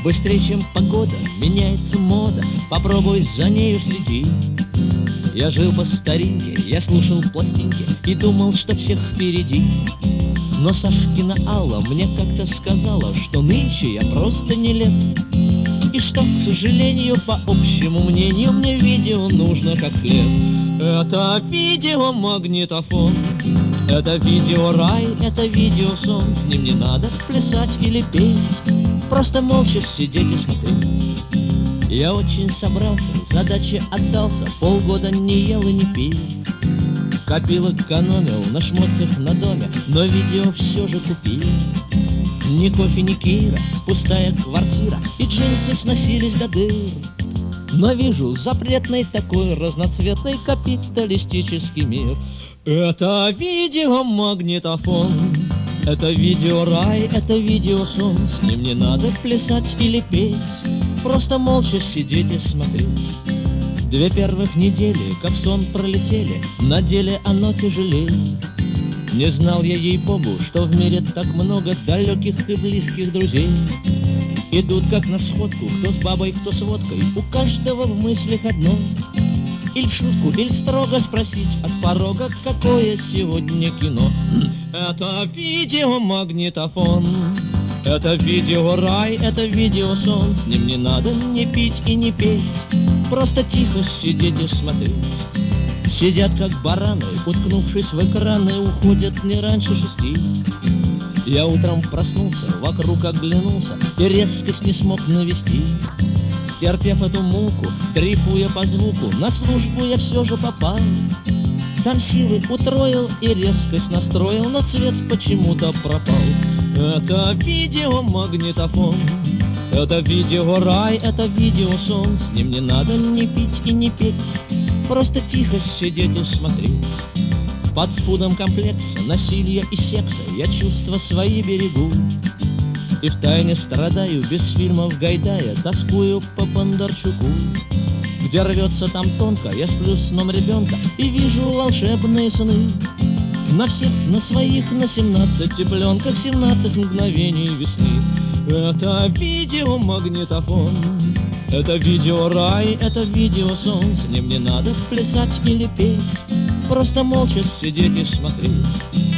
Быстрее, чем погода, меняется мода, попробуй за нею следи. Я жил по старинке, я слушал пластинки и думал, что всех впереди. Но Сашкина Алла мне как-то сказала, что нынче я просто не леп. И что, к сожалению, по общему мнению, мне видео нужно как хлеб. Это видеомагнитофон, это видеорай, это видеосон. С ним не надо плясать или петь, просто молча сидеть и смотреть. Я очень собрался, задаче отдался, полгода не ел и не пил. Копил, экономил на шмотках на доме, но видео все же купил. Ни кофе, ни Кира, пустая квартира, и джинсы сносились до дыр. Но вижу запретный такой разноцветный капиталистический мир. Это видеомагнитофон, это видеорай, это видеосон. С ним не надо плясать или петь, просто молча сидеть и смотреть. 2 первых недели, как сон, пролетели, на деле оно тяжелее. Не знал я, ей-богу, что в мире так много далеких и близких друзей. Идут как на сходку, кто с бабой, кто с водкой, у каждого в мыслях одно. Или в шутку, или строго спросить от порога, какое сегодня кино. Это видеомагнитофон, это видеорай, это видеосон. С ним не надо ни пить и не петь, просто тихо сидеть и смотреть. Сидят как бараны, уткнувшись в экраны, уходят не раньше 6. Я утром проснулся, вокруг оглянулся и резкость не смог навести. Стерпев эту муку, дрейфуя по звуку, на службу я все же попал. Там силы утроил и резкость настроил, но цвет почему-то пропал. Это видеомагнитофон, это видеорай, это видеосон. С ним не надо ни пить и не петь, просто тихо сидеть и смотреть. Под спудом комплекса, насилия и секса я чувства свои берегу. И втайне страдаю, без фильмов Гайдая, тоскую по Бондарчуку. Где рвется, там тонко, я сплю сном ребенка и вижу волшебные сны. На всех, на своих, на 17 пленках, 17 мгновений весны. Это видеомагнитофон, это видеорай, это видеосон. С ним не надо плясать или петь, просто молча сидеть и смотреть.